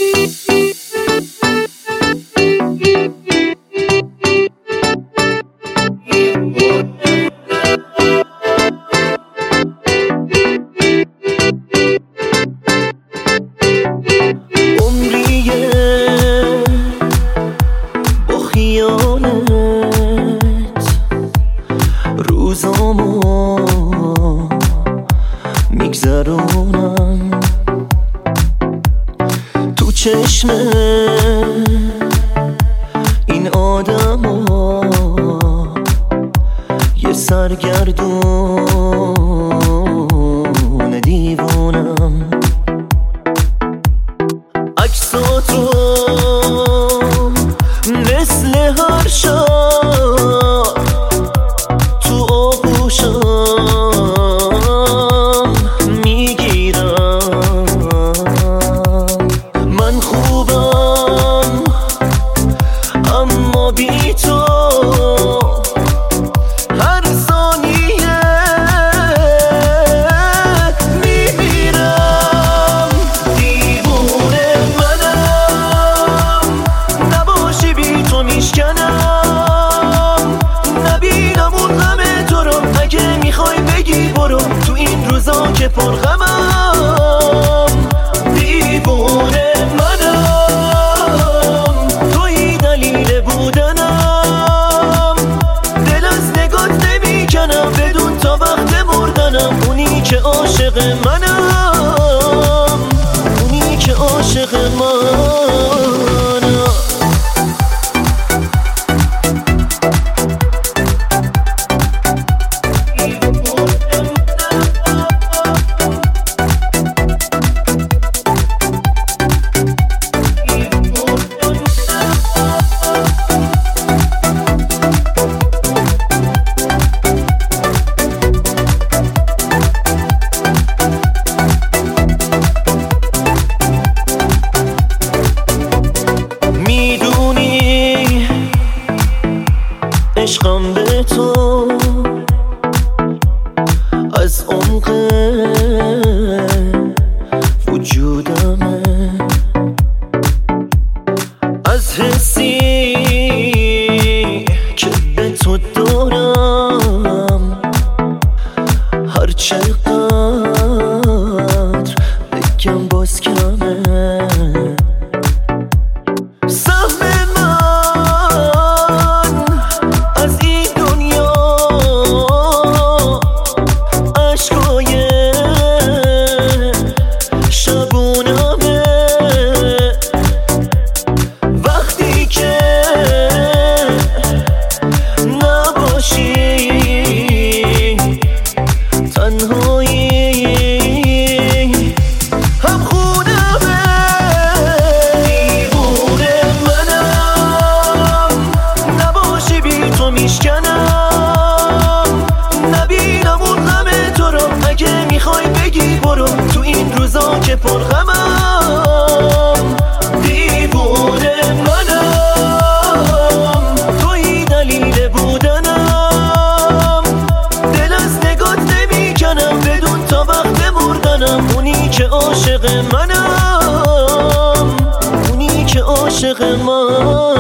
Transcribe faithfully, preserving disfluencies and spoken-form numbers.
روزامو میگذرونم تو چشم این آدما، یه سرگردون دیوونم. عکساتو مثل هر شب تو آغوشم میگیرم. من خوبم اما بی تو هر ثانیه میمیرم. دیوونه منم، نباشی بی تو میشکنم. نبینم اون غم تو رو، اگه میخوای بگی برو تو این روزا که پر غمم. دیوونه منم، توی دلیل بودنم. دل از نگات نمیکنم بدون تا وقت مردنم. اونی که عاشق منم، اونی که عاشق منم. عشقم به تو از عمق وجودمه، از حسی که به تو دارم. هر چقدر بگم باز کمه. که پر غمم. دیوونه منم، توی دلیل بودنم. دل از نگات نمیکنم بدون تا وقت مردنم. اونی که عاشق منم، اونی که عاشق من.